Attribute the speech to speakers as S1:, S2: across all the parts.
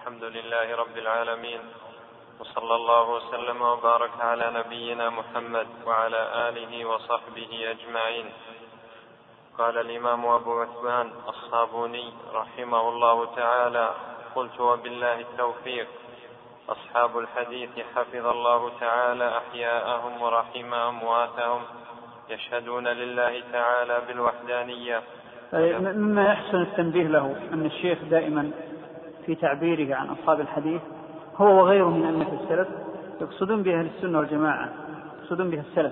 S1: الحمد لله رب العالمين، وصلى الله وسلم وبارك على نبينا محمد وعلى آله وصحبه أجمعين. قال الإمام أبو عثمان الصابوني رحمه الله تعالى: قلت وبالله التوفيق. أصحاب الحديث حفظ الله تعالى أحياءهم ورحم أمواتهم يشهدون لله تعالى بالوحدانية.
S2: مما يحسن التنبيه له أن الشيخ دائما في تعبيره عن أصحاب الحديث هو وغيره من أئمة السلف يقصدون بها أهل السنة والجماعة، يقصدون بها السلف،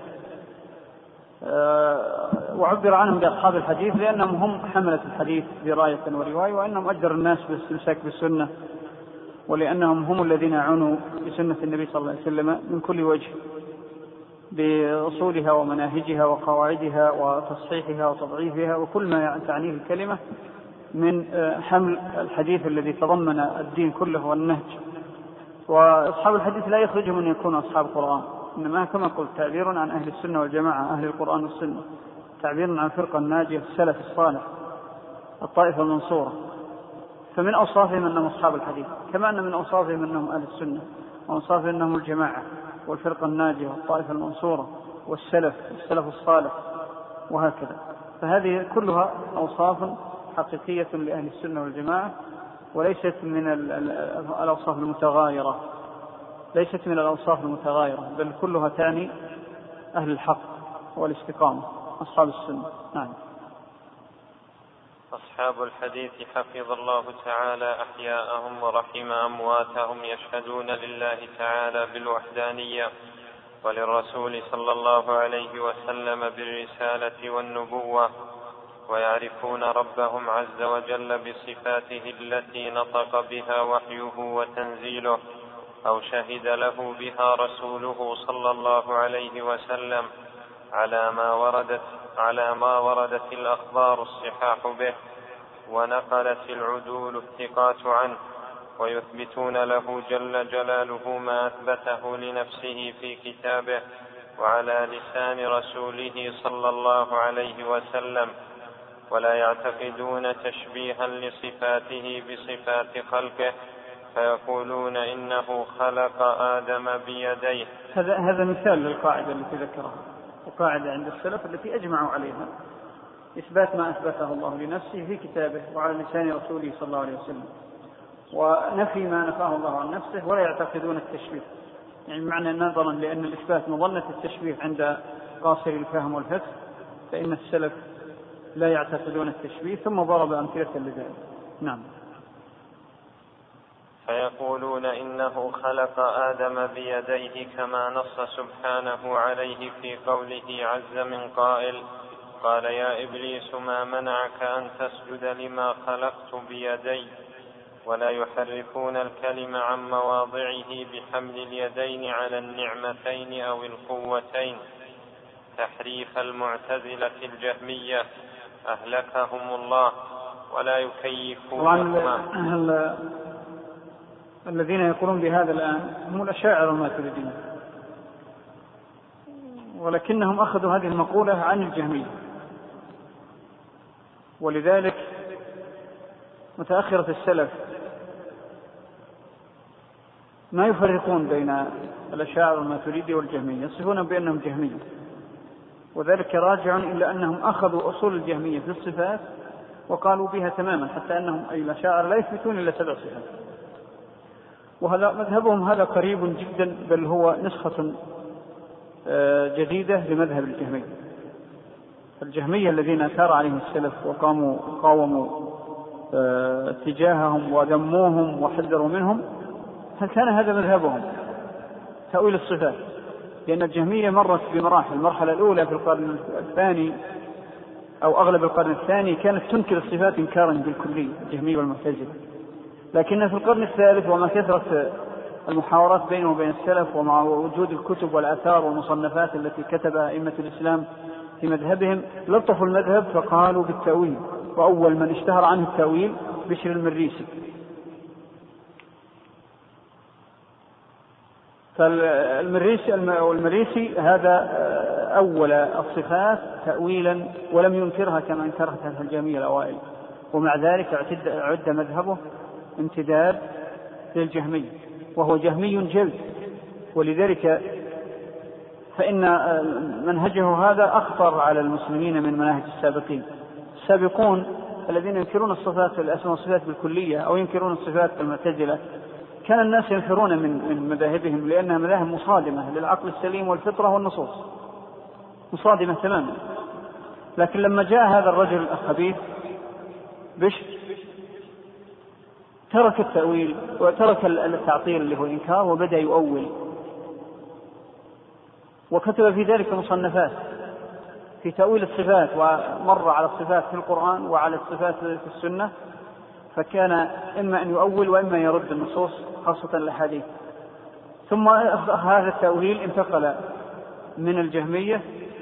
S2: وعبر عنهم بأصحاب الحديث لأنهم هم حملة الحديث دراية ورواية، وأنهم أجدر الناس بالاستمساك بالسنة، ولأنهم هم الذين عنوا بسنة النبي صلى الله عليه وسلم من كل وجه بأصولها ومناهجها وقواعدها وتصحيحها وتضعيفها وكل ما تعنيه الكلمة من حمل الحديث الذي تضمن الدين كله والنهج. وأصحاب الحديث لا يخرجهم أن يكونوا أصحاب القرآن، إنما كما قلت تعبير عن أهل السنة والجماعة، أهل القرآن والسنة، تعبير عن الفرقة الناجية السلف الصالح الطائفة المنصورة. فمن أوصافهم أنهم أصحاب الحديث، كما أن من أوصافهم أنهم أهل السنة، وأوصافهم أنهم الجماعة والفرقة الناجية والطائفة المنصورة والسلف الصالح، وهكذا. فهذه كلها أوصاف حقيقية لأهل السنة والجماعة، وليست من الأوصاف المتغايرة، ليست من الأوصاف المتغايرة، بل كلها تعني أهل الحق والاستقامة، أصحاب السنة. نعم.
S1: أصحاب الحديث حفظ الله تعالى أحياءهم ورحم أمواتهم يشهدون لله تعالى بالوحدانية وللرسول صلى الله عليه وسلم بالرسالة والنبوة، ويعرفون ربهم عز وجل بصفاته التي نطق بها وحيه وتنزيله أو شهد له بها رسوله صلى الله عليه وسلم على ما وردت الأخبار الصحاح به ونقلت العدول الثقات عنه، ويثبتون له جل جلاله ما أثبته لنفسه في كتابه وعلى لسان رسوله صلى الله عليه وسلم، ولا يعتقدون تشبيها لصفاته بصفات خلقه فيقولون إنه خلق آدم بيديه.
S2: هذا مثال للقاعدة التي ذكرها، وقاعدة عند السلف التي أجمعوا عليها: إثبات ما أثبته الله لنفسه في كتابه وعلى لسان رسوله صلى الله عليه وسلم، ونفي ما نفاه الله عن نفسه، ولا يعتقدون التشبيه. يعني معنى نظرا لأن الإثبات مظنة التشبيه عند قاصر الفهم والفقه، فإن السلف لا يعتقدون التشبيه، ثم ضرب أمثلة لذلك. نعم.
S1: فيقولون إنه خلق آدم بيديه كما نص سبحانه عليه في قوله عز من قائل: قال يا إبليس ما منعك أن تسجد لما خلقت بيدي. ولا يحرفون الكلم عن مواضعه بحمل اليدين على النعمتين أو القوتين تحريف المعتزلة الجهمية أهلكهم الله، ولا يكيفونهما.
S2: الذين يقولون بهذا الآن هم الأشاعرة الماتريدية، ولكنهم أخذوا هذه المقولة عن الجهمية، ولذلك متأخرة السلف ما يفرقون بين الأشاعرة الماتريدية والجهمية، يصفون بأنهم جهمية، وذلك راجع إلى أنهم أخذوا أصول الجهمية في الصفات وقالوا بها تماما، حتى أنهم أي الأشاعرة لا يثبتون إلا 7 صفات. وهذا مذهبهم هذا قريب جدا، بل هو نسخة جديدة لمذهب الجهمية. الجهمية الذين أثار عليهم السلف وقاوموا اتجاههم وذموهم وحذروا منهم، كان هذا مذهبهم تأويل الصفات، لأن الجهمية مرت بمراحل. المرحلة الأولى في القرن الثاني أو أغلب القرن الثاني كانت تنكر الصفات إنكارا بالكلي، الجهمية والمعتزلة. لكن في القرن الثالث وما كثرت المحاورات بينه وبين السلف، ومع وجود الكتب والآثار والمصنفات التي كتبها أئمة الإسلام في مذهبهم، لطفوا المذهب فقالوا بالتأويل. وأول من اشتهر عنه التأويل بشر المريسي. فالمريسي هذا أول الصفات تأويلا، ولم ينكرها كما انكرتها الجهمية الأوائل، ومع ذلك عد مذهبه امتداد للجهمي، وهو جهمي جلد، ولذلك فإن منهجه هذا أخطر على المسلمين من مناهج السابقين. السابقون الذين ينكرون الصفات الأسماء والصفات بالكلية أو ينكرون الصفات المعتزلة كان الناس ينفرون من مذاهبهم، لأنها مذاهب مصادمة للعقل السليم والفطرة والنصوص، مصادمة تماما. لكن لما جاء هذا الرجل الخبيث بشر ترك التأويل وترك التعطيل اللي هو الإنكار وبدأ يؤول، وكتب في ذلك مصنفات في تأويل الصفات، ومر على الصفات في القرآن وعلى الصفات في السنة، فكان إما أن يؤول وإما يرد النصوص خاصة الأحاديث. ثم هذا التأويل انتقل من الجهمية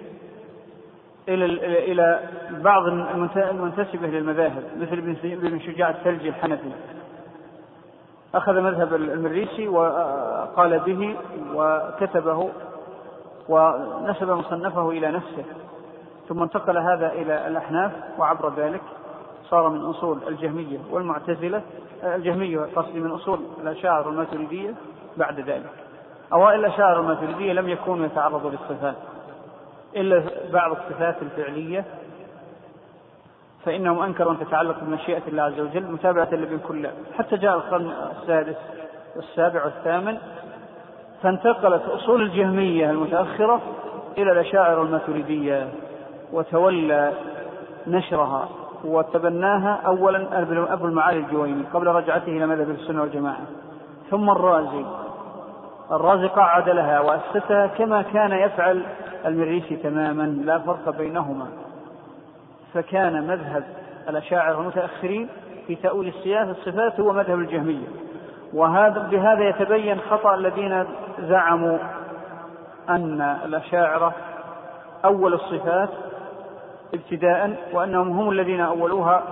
S2: إلى بعض المنتسبة للمذاهب مثل ابن شجاع الثلجي الحنفي، أخذ مذهب المريسي وقال به وكتبه ونسب مصنفه إلى نفسه، ثم انتقل هذا إلى الأحناف، وعبر ذلك صار من أصول الجهمية والمعتزلة، الجهمية قصدي من أصول الأشاعرة والماتريدية. بعد ذلك أوائل الأشاعرة والماتريدية لم يكونوا يتعرضوا للصفات إلا بعض الصفات الفعلية، فإنهم أنكروا أن تتعلق بمشيئة الله عز وجل متابعة لابن كلاب، حتى جاء القرن السادس والسابع والثامن فانتقلت أصول الجهمية المتأخرة إلى الأشاعرة والماتريدية، وتولى نشرها وتبناها أولا أبو المعالي الجويني قبل رجعته إلى مذهب السنة والجماعة، ثم الرازي قعد لها وأسسها كما كان يفعل المريسي تماما، لا فرق بينهما. فكان مذهب الأشاعرة المتأخرين في تأويل الصفات هو مذهب الجهمية، بهذا يتبين خطأ الذين زعموا أن الأشاعرة أول الصفات ابتداء وأنهم هم الذين أولوها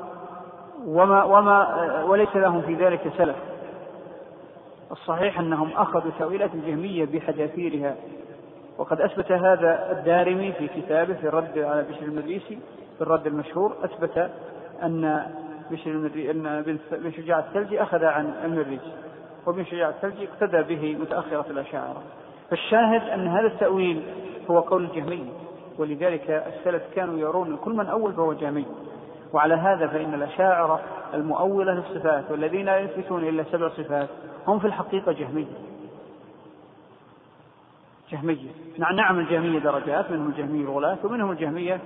S2: وليس لهم في ذلك سلف. الصحيح أنهم أخذوا تأويلات الجهمية بحذافيرها، وقد أثبت هذا الدارمي في كتابه في الرد على بشر المريسي في الرد المشهور، أثبت أن بن شجاع الثلجي أخذ عن المريسي، وبن شجاع الثلجي اقتدى به متأخرة الأشاعرة. فالشاهد أن هذا التأويل هو قول الجهمي، ولذلك السلف كانوا يرون كل من أول فهو جهمي. وعلى هذا فإن الأشاعرة المؤولة للصفات والذين لا يثبتون إلا 7 صفات هم في الحقيقة جهمية. نعم الجهمية درجات، منهم الجهمية الغلاة ومنهم الجهمية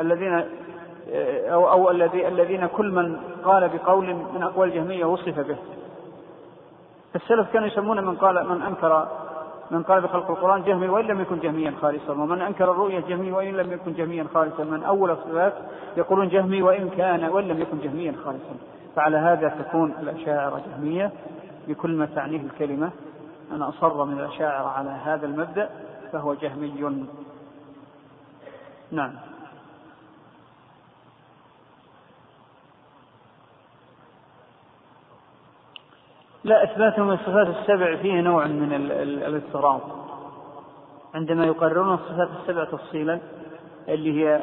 S2: الذين كل من قال بقول من أقوال الجهمية وصف به. السلف كانوا يسمون من قال بخلق القرآن جهمي وإن لم يكن جهميا خالصا، ومن أنكر الرؤية جهمي وإن لم يكن جهميا خالصا، من أول الصفات يقولون جهمي وإن لم يكن جهميا خالصا. فعلى هذا تكون الأشاعرة جهمية بكل ما تعنيه الكلمة. أنا أصر من الأشاعرة على هذا المبدأ فهو جهمي. نعم. لا، إثباتهم الصفات السبع فيه نوع من الاضطراب عندما يقررون الصفات السبع تفصيلا، اللي هي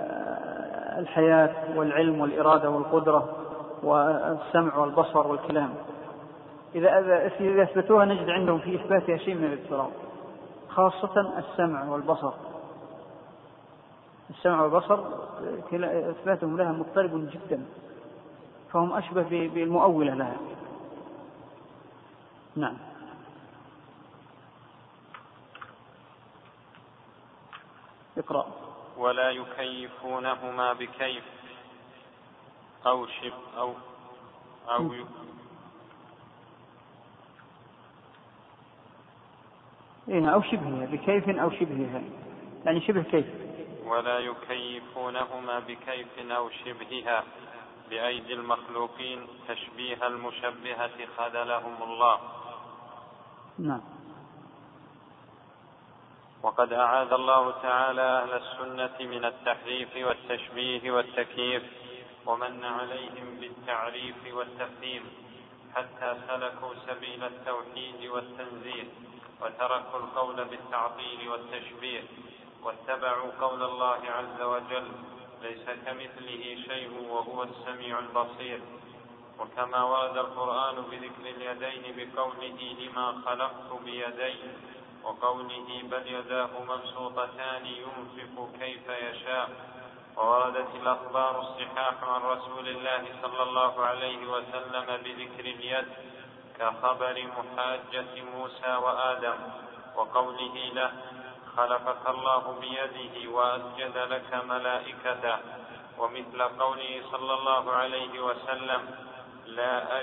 S2: الحياة والعلم والإرادة والقدرة والسمع والبصر والكلام. إذا أثبتوها نجد عندهم في إثباتها شيء من الاضطراب، خاصة السمع والبصر. السمع والبصر إثباتهم لها مضطرب جدا، فهم أشبه بالمؤولة لها. نعم. اقرأ.
S1: ولا يكيفونهما بكيف أو شبه
S2: أو شبهها، بكيف أو شبهها، يعني شبه كيف.
S1: ولا يكيفونهما بكيف أو شبهها بأيدي المخلوقين تشبيه المشبهة خذلهم الله.
S2: نعم.
S1: وقد أعاذ الله تعالى أهل السنة من التحريف والتشبيه والتكييف، ومن عليهم بالتعريف والتفهيم، حتى سلكوا سبيل التوحيد والتنزيه، وتركوا القول بالتعطيل والتشبيه، واتبعوا قول الله عز وجل: ليس كمثله شيء وهو السميع البصير. وكما ورد القرآن بذكر اليدين بقوله لما خلقت بيدي، وقوله بل يداه مبسوطتان ينفق كيف يشاء. ووردت الأخبار الصحاح عن رسول الله صلى الله عليه وسلم بذكر اليد كخبر محاجة موسى وآدم، وقوله له خلقك الله بيده وأسجد لك ملائكته، ومثل قوله صلى الله عليه وسلم لا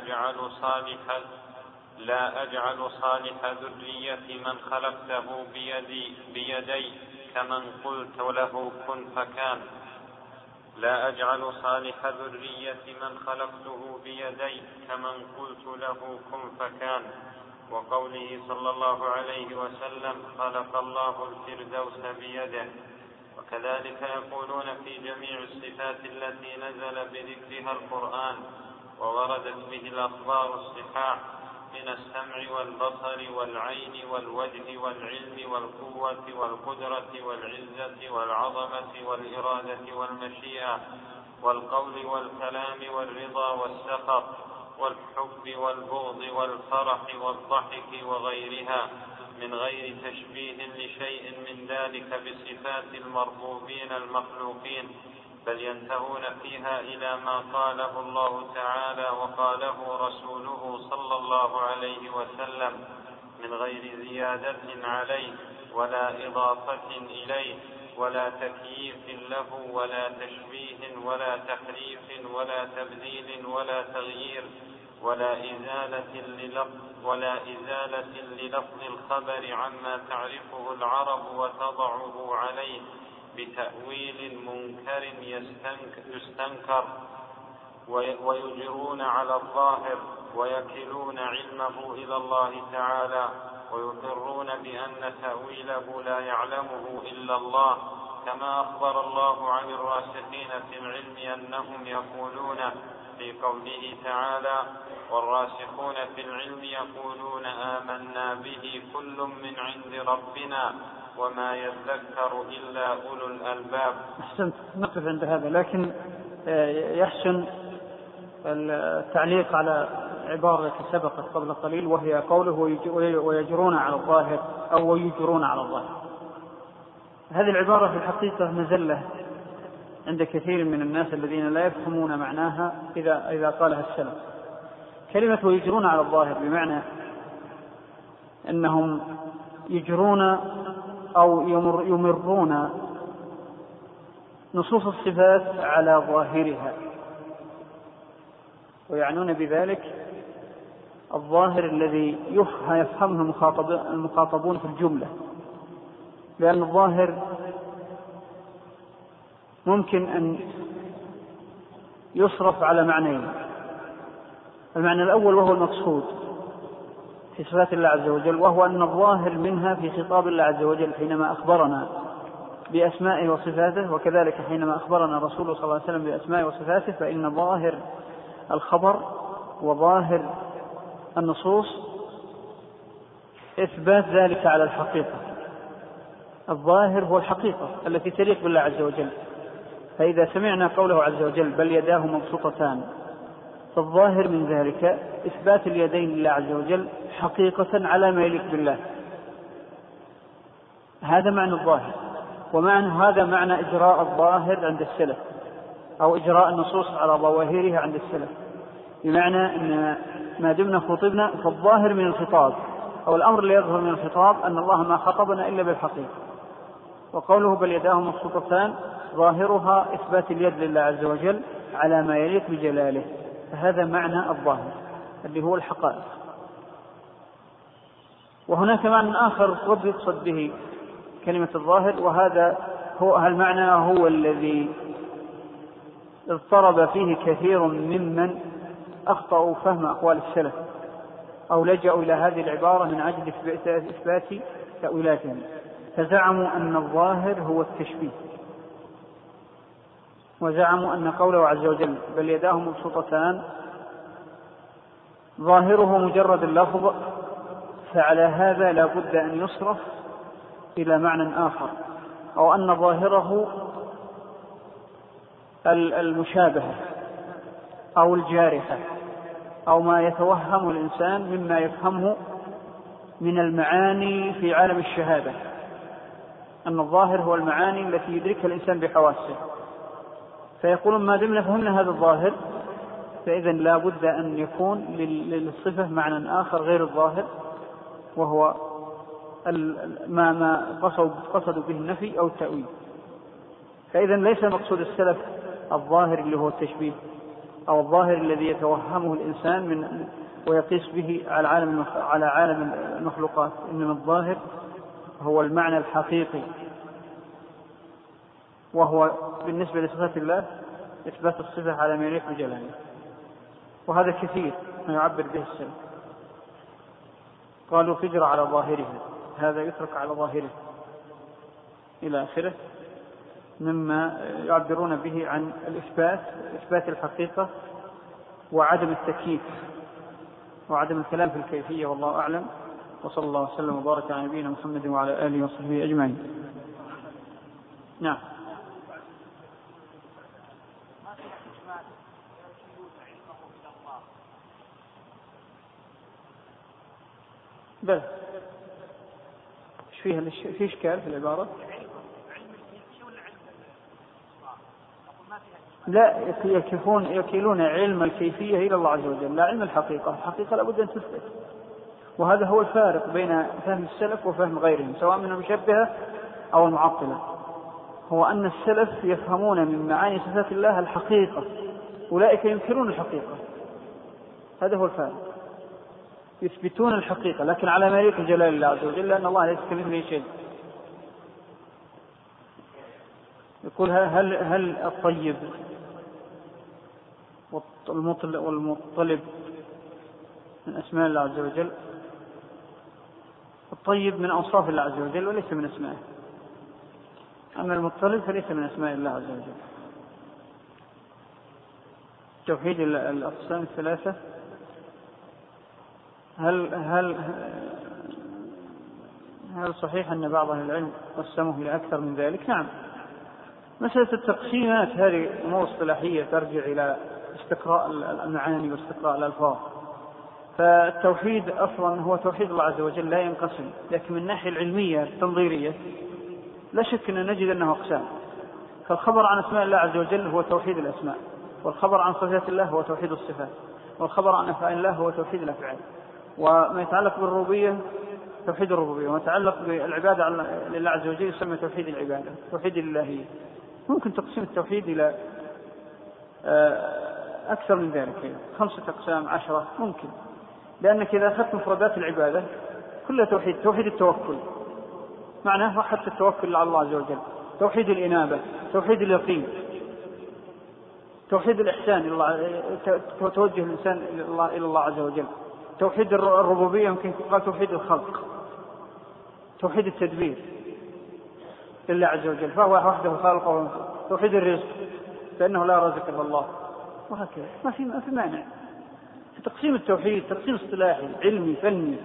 S1: أجعل صالح ذرية من خلقته بيدي كمن قلت له كن فكان. لا أجعل صالح ذرية من خلقته بيدي كمن قلت له كن فكان. وقوله صلى الله عليه وسلم خلق الله الفردوس بيده. وكذلك يقولون في جميع الصفات التي نزل بذكرها القرآن ووردت به الأخبار الصحاح من السمع والبصر والعين والوجه والعلم والقوة والقدرة والعزة والعظمة والإرادة والمشيئة والقول والكلام والرضا والسخط والحب والبغض والفرح والضحك وغيرها، من غير تشبيه لشيء من ذلك بصفات المربوبين المخلوقين، بل ينتهون فيها إلى ما قاله الله تعالى وقاله رسوله صلى الله عليه وسلم من غير زيادة عليه ولا إضافة إليه ولا تكييف له ولا تشبيه ولا تحريف ولا تبديل ولا تغيير ولا إزالة للفظ الخبر عما تعرفه العرب وتضعه عليه بتأويل منكر يستنكر، ويجرون على الظاهر ويكلون علمه إلى الله تعالى، ويقرون بأن تأويله لا يعلمه إلا الله، كما أخبر الله عن الراسخين في العلم أنهم يقولون في قوله تعالى والراسخون في العلم يقولون آمنا به كل من عند ربنا وما يذكر إلا أولو الألباب.
S2: أحسنت، نقف عند هذا، لكن يحسن التعليق على عبارة سبقت قبل قليل وهي قوله ويجرون على الظاهر أو ويجرون على الظاهر. هذه العبارة في الحقيقة مزلة عند كثير من الناس الذين لا يفهمون معناها إذا قالها السلف. كلمة ويجرون على الظاهر بمعنى أنهم يجرون أو يمرون نصوص الصفات على ظاهرها، ويعنون بذلك الظاهر الذي يفهمه المخاطبون في الجملة، لأن الظاهر ممكن أن يصرف على معنيين. المعنى الأول وهو المقصود في صفات الله عز وجل، وهو أن الظاهر منها في خطاب الله عز وجل حينما أخبرنا بأسمائه وصفاته، وكذلك حينما أخبرنا رسوله صلى الله عليه وسلم بأسمائه وصفاته، فإن ظاهر الخبر وظاهر النصوص إثبات ذلك على الحقيقة. الظاهر هو الحقيقة التي تليق بالله عز وجل. فإذا سمعنا قوله عز وجل بل يداه مبسوطتان، فالظاهر من ذلك إثبات اليدين لله عز وجل حقيقة على ما يليق بالله. هذا معنى الظاهر، ومعنى هذا معنى إجراء الظاهر عند السلف، أو إجراء النصوص على ظواهرها عند السلف، بمعنى أن ما دمنا خطبنا فالظاهر من الخطاب أو الأمر اللي يظهر من الخطاب أن الله ما خطبنا إلا بالحقيقة. وقوله بل يداه مبسوطتان ظاهرها إثبات اليد لله عز وجل على ما يليق بجلاله، فهذا معنى الظاهر اللي هو الحقائق. وهناك معنى آخر رب يقصد به كلمة الظاهر، وهذا هو المعنى هو الذي اضطرب فيه كثير ممن أخطأوا فهم أقوال السلف أو لجأوا إلى هذه العبارة من أجل إثبات تأويلاتهم، فزعموا أن الظاهر هو التشبيه، وزعموا أن قوله عز وجل بل يداه مبسوطتان ظاهره مجرد اللفظ، فعلى هذا لا بد أن يصرف إلى معنى آخر، أو أن ظاهره المشابهة أو الجارحة أو ما يتوهم الإنسان مما يفهمه من المعاني في عالم الشهادة، أن الظاهر هو المعاني التي يدركها الإنسان بحواسه، فيقولون ما دمنا فهمنا هذا الظاهر فإذا لا بد أن يكون للصفة معنى آخر غير الظاهر، وهو ما قصدوا به النفي أو التأويل. فإذا ليس مقصود السلف الظاهر اللي هو التشبيه أو الظاهر الذي يتوهمه الإنسان ويقيس به على عالم المخلوقات، إنما الظاهر هو المعنى الحقيقي، وهو بالنسبة لصفات الله إثبات الصفة على ما يليق بجلاله. وهذا كثير ما يعبر به السلف، قالوا فجر على ظاهره، هذا يترك على ظاهره إلى آخره، مما يعبرون به عن إثبات الحقيقة وعدم التكييف وعدم الكلام في الكيفية. والله أعلم، وصلى الله وسلم وبارك على نبينا محمد وعلى آله وصحبه أجمعين. نعم. بل في إشكال في العبارة؟ لا، يكيلون علم الكيفية إلى الله عز وجل، لا علم الحقيقة. الحقيقة لابد أن تثبت، وهذا هو الفارق بين فهم السلف وفهم غيرهم سواء من المشبهة أو المعطلة، هو أن السلف يفهمون من معاني صفات الله الحقيقة، أولئك ينكرون الحقيقة. هذا هو الفارق، يثبتون الحقيقة لكن على ما يليق جلال الله عز وجل، لأن الله ليس كمثله شيء. يقول هل الطيب والمطلب من أسماء الله عز وجل؟ الطيب من أوصاف الله عز وجل وليس من أسمائه، أما المطلب فليس من أسماء الله عز وجل. توحيد الأقسام الثلاثة، هل صحيح أن بعض أهل العلم قسمه إلى أكثر من ذلك؟ نعم. مسألة التقسيمات هذه أمور اصطلاحية ترجع إلى استقراء المعاني واستقراء الألفاظ. فالتوحيد أصلا هو توحيد الله عز وجل لا ينقسم، لكن من الناحية العلمية التنظيريه لا شك أن نجد أنه أقسام. فالخبر عن أسماء الله عز وجل هو توحيد الأسماء، والخبر عن صفات الله هو توحيد الصفات، والخبر عن أفعال الله هو توحيد الأفعال. وما يتعلق بالربوبية توحيد الربوبية، وما يتعلق بالعبادة لله عز وجل يسمى توحيد العبادة، توحيد الإلهية. ممكن تقسيم التوحيد إلى أكثر من ذلك، 5 أقسام 10 ممكن، لأنك إذا أخذت مفردات العبادة كلها توحيد التوكل، معناه حتى التوكل على الله عز وجل، توحيد الإنابة، توحيد اليقين، توحيد الإحسان إلى الله، توجه الإنسان إلى الله عز وجل، توحيد الربوبية يمكن يقال توحيد الخلق، توحيد التدبير لله عز وجل فهو وحده خالق، توحيد الرزق فإنه لا رزق إلا الله، وهكذا. ما في مانع في تقسيم التوحيد، تقسيم اصطلاحي علمي فني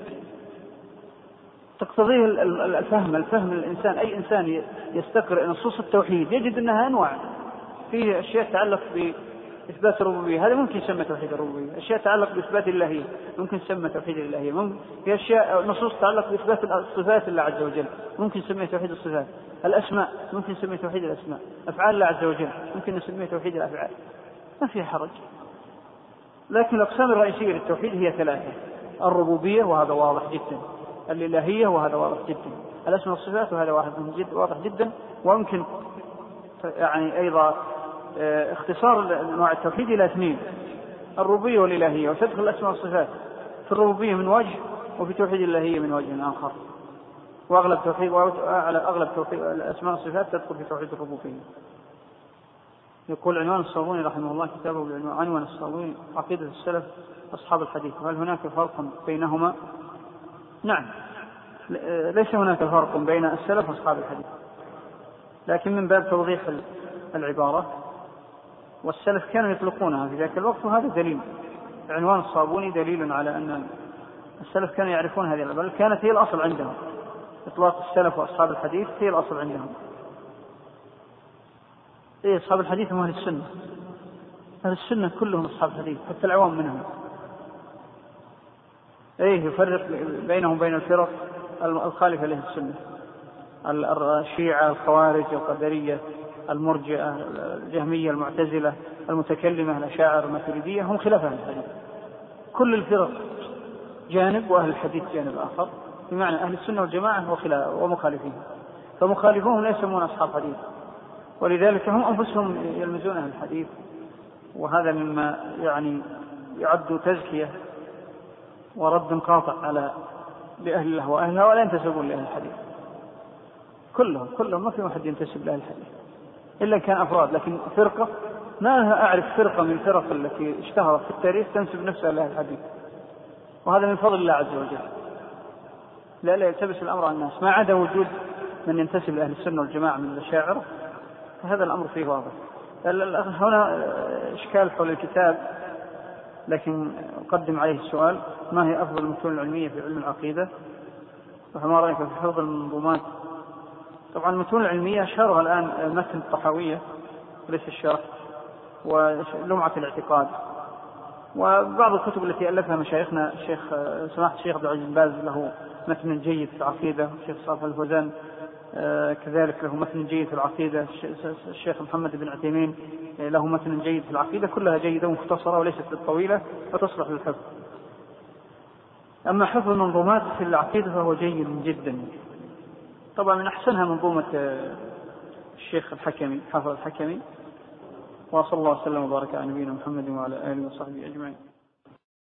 S2: تقتضيه الفهم الإنسان. أي إنسان يستقرأ نصوص التوحيد يجد أنها أنواع، فيه أشياء تتعلق بإثبات الربوبية، هذا ممكن يسمى توحيد الربوبية. أشياء تتعلق بإثبات الإلهية ممكن يسمى توحيد الإلهية. في أشياء نصوص تتعلق بإثبات الصفات الله عز وجل ممكن يسمى توحيد الصفات. الأسماء ممكن يسمى توحيد الأسماء. أفعال الله عز وجل ممكن نسميه توحيد الأفعال، ما فيها حرج. لكن الأقسام الرئيسية للتوحيد هي 3: الربوبية وهذا واضح جدا، الإلهية وهذا واضح جدا، الأسماء والصفات وهذا واضح جدا. ويمكن يعني أيضا اختصار أنواع التوحيد إلى 2: الربوبية والإلهية، وتدخل الأسماء والصفات في الربوبية من وجه وفي توحيد الإلهية من وجه آخر. وأغلب توحيد الأسماء والصفات تدخل في توحيد الربوبية. يقول عنوان الصابوني رحمه الله كتابه بعنوان الصابوني عقيدة السلف أصحاب الحديث، هل هناك فرق بينهما؟ نعم، ليس هناك فرق بين السلف وأصحاب الحديث، لكن من باب توضيح العبارة. والسلف كانوا يطلقونها في ذاك الوقت، وهذا دليل. عنوان الصابوني دليل على أن السلف كانوا يعرفون هذه العبارة، كانت هي الأصل عندهم. إطلاق السلف وأصحاب الحديث هي الأصل عندهم. أصحاب الحديث هم أهل السنة، أهل السنة كلهم أصحاب الحديث حتى العوام منهم، إيه يفرق بينهم وبين الفرق الخالفة لأهل السنة، الشيعة، الخوارج، القدرية، المرجئة، الجهمية، المعتزلة، المتكلمة، الأشاعرة، الماتريدية، هم خلاف أهل الحديث. كل الفرق جانب وأهل الحديث جانب آخر، بمعنى أهل السنة والجماعة ومخالفين، فمخالفوهم لا يسمون أصحاب حديث، ولذلك هم أنفسهم يلمزون أهل الحديث، وهذا مما يعني يعد تزكية ورد قاطع على لأهل الله وأهلها، ولا ينتسبون لأهل الحديث كلهم ما في واحد ينتسب لأهل الحديث إلا كان أفراد، لكن فرقة ما أعرف فرقة من الفرق التي اشتهرت في التاريخ تنسب نفسها لأهل الحديث، وهذا من فضل الله عز وجل، لا يلتبس الأمر على الناس، ما عدا وجود من ينتسب لأهل السنة والجماعة من الأشاعرة، فهذا الأمر فيه واضح. هنا إشكال حول الكتاب، لكن أقدم عليه السؤال: ما هي أفضل المتون العلمية في علم العقيدة؟ وما رأيك في حفظ المنظومات؟ طبعا المتون العلمية شرها الآن متن الطحاوية وليس الشرح، ولمعة الاعتقاد، وبعض الكتب التي ألفها مشايخنا سماحة الشيخ عبد العزيز بن باز له متن جيد في العقيدة، الشيخ صالح الفوزان كذلك له متن جيد في العقيدة، الشيخ محمد بن عثيمين له متن جيد في العقيدة، كلها جيدة ومختصرة وليست بالطويلة وتصلح للحفظ. أما حفظ المنظومات في العقيدة فهو جيد جدا، طبعا من أحسنها منظومة الشيخ الحكمي حافظ الحكمي، وصلى الله وسلم وبارك على نبينا محمد وعلى آله وصحبه أجمعين.